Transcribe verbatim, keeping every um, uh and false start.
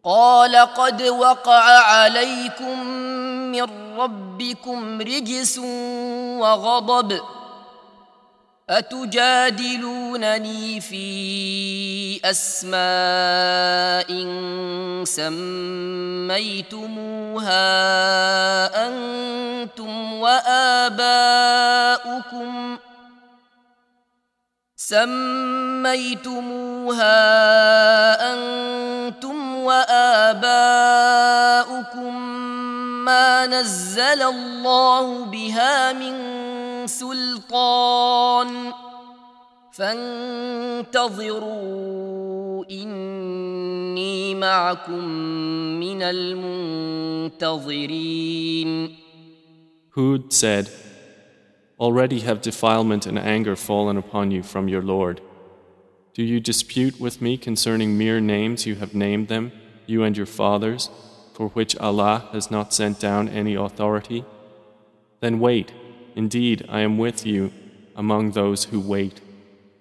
قال قد وقع عليكم من ربكم رجس وغضب أتجادلونني في أسماء سميتموها أنتم وآباؤكم سميتموها أنتم وآباؤكم ما نزل الله بها من سلطان فانتظروا إني معكم من المنتظرين. Hud said, Already have defilement and anger fallen upon you from your Lord. Do you dispute with me concerning mere names you have named them, you and your fathers, for which Allah has not sent down any authority? Then wait, indeed I am with you among those who wait.